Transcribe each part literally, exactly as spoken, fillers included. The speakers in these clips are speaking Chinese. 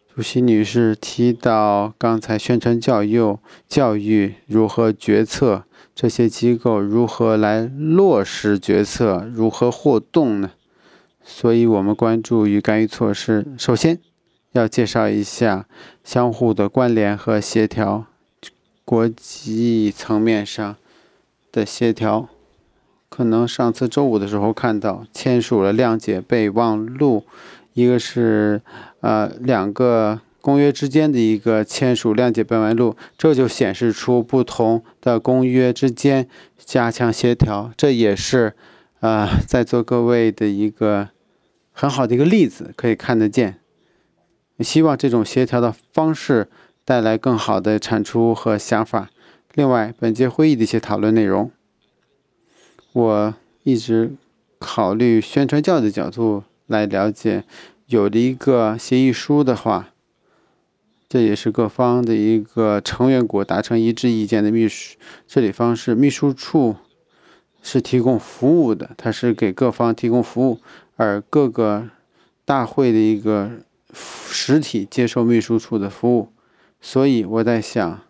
主席女士提到刚才宣传教育、教育如何决策，这些机构如何来落实决策，如何互动呢？所以我们关注于干预措施。首先，要介绍一下相互的关联和协调，国际层面上的协调。可能上次周五的时候看到签署了谅解备忘录，一个是呃两个公约之间的一个签署谅解备忘录，这就显示出不同的公约之间加强协调，这也是呃在座各位的一个很好的一个例子，可以看得见。希望这种协调的方式带来更好的产出和想法。另外，本届会议的一些讨论内容，我一直考虑宣传教育的角度来了解，有了一个协议书的话，这也是各方的一个成员国达成一致意见的秘书治理方式。秘书处是提供服务的，它是给各方提供服务，而各个大会的一个实体接受秘书处的服务。所以我在想，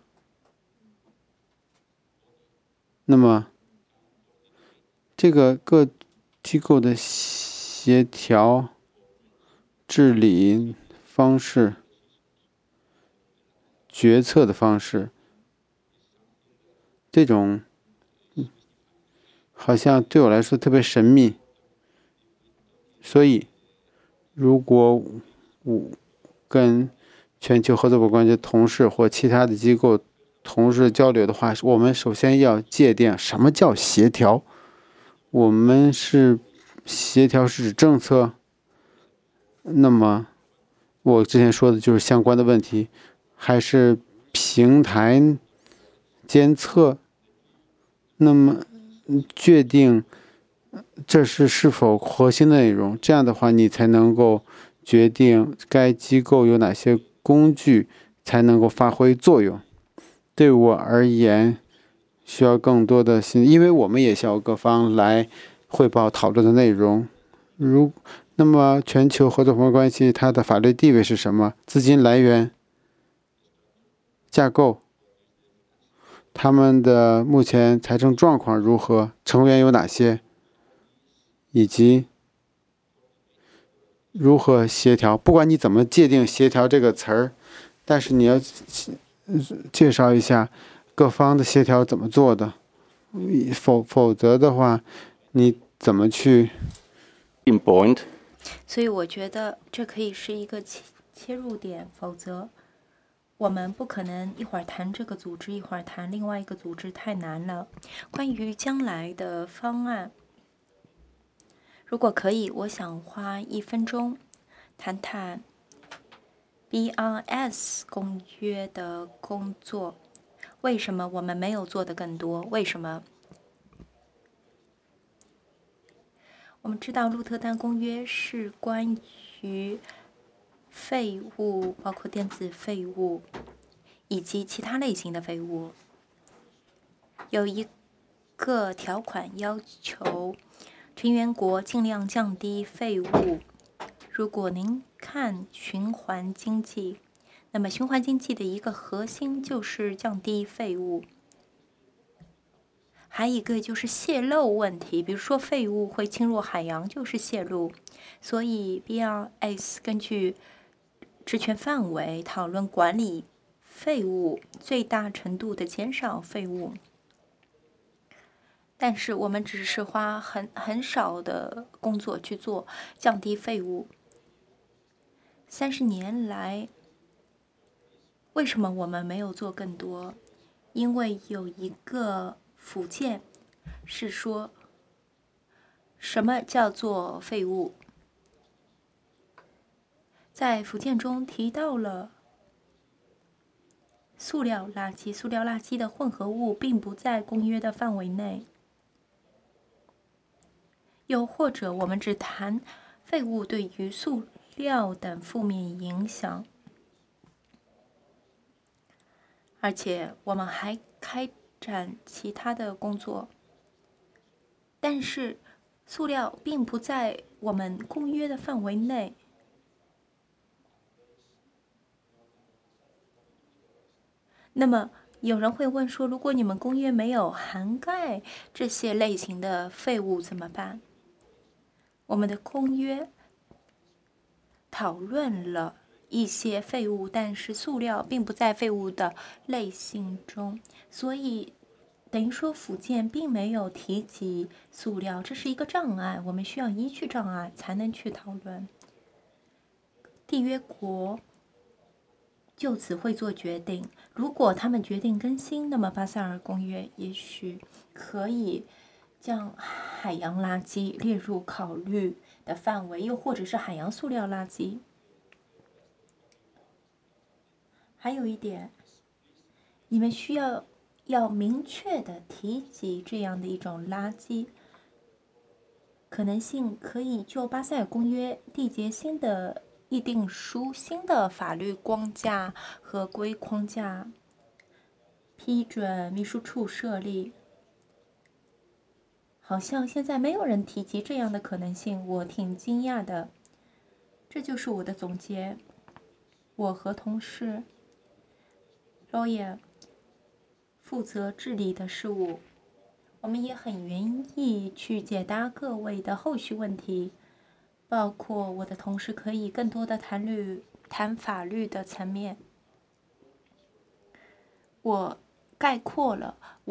那么这个各机构的协调治理方式、决策的方式，这种好像对我来说特别神秘。所以，如果我跟全球合作伙伴关系同事或其他的机构同事交流的话，我们首先要界定什么叫协调。我们是协调是指政策，那么我之前说的就是相关的问题，还是平台监测？那么决定这是是否核心的内容，这样的话你才能够决定该机构有哪些工具才能够发挥作用。对我而言，需要更多的信，因为我们也需要各方来汇报讨论的内容。如那么全球合作伙伴关系它的法律地位是什么？资金来源、架构，他们的目前财政状况如何？成员有哪些？以及如何协调？不管你怎么界定协调这个词儿，但是你要介绍一下各方的协调怎么做的，否否则的话，你怎么去 point？ 所以我觉得这可以是一个切切入点，否则我们不可能一会儿谈这个组织，一会儿谈另外一个组织，太难了。关于将来的方案，如果可以，我想花一分钟谈谈 B R S 公约的工作。为什么我们没有做得更多？为什么？我们知道鹿特丹公约是关于废物，包括电子废物以及其他类型的废物。有一个条款要求成员国尽量降低废物。如果您看循环经济，那么循环经济的一个核心就是降低废物。还有一个就是泄漏问题，比如说废物会侵入海洋，就是泄露。所以 B R S 根据职权范围讨论管理废物，最大程度的减少废物。但是我们只是花很很少的工作去做降低废物。三十年来，为什么我们没有做更多？因为有一个附件是说什么叫做废物，在附件中提到了塑料垃圾，塑料垃圾的混合物并不在公约的范围内。又或者我们只谈废物对于塑料等负面影响，而且我们还开展其他的工作，但是塑料并不在我们公约的范围内。 那么有人会问说，如果你们公约没有涵盖这些类型的废物怎么办？我们的公约讨论了一些废物，但是塑料并不在废物的类型中，所以等于说附件并没有提及塑料，这是一个障碍，我们需要依据障碍才能去讨论。缔约国就此会做决定，如果他们决定更新，那么巴塞尔公约也许可以将海洋垃圾列入考虑的范围，又或者是海洋塑料垃圾。还有一点，你们需要要明确的提及这样的一种垃圾可能性，可以就巴塞尔公约缔结新的议定书、新的法律框架、合规框架，批准秘书处设立。好像现在没有人提及这样的可能性，我挺惊讶的。这就是我的总结。我和同事 Roy 负责治理的事务，我们也很愿意去解答各位的后续问题，包括我的同事可以更多的谈律谈法律的层面。我概括了我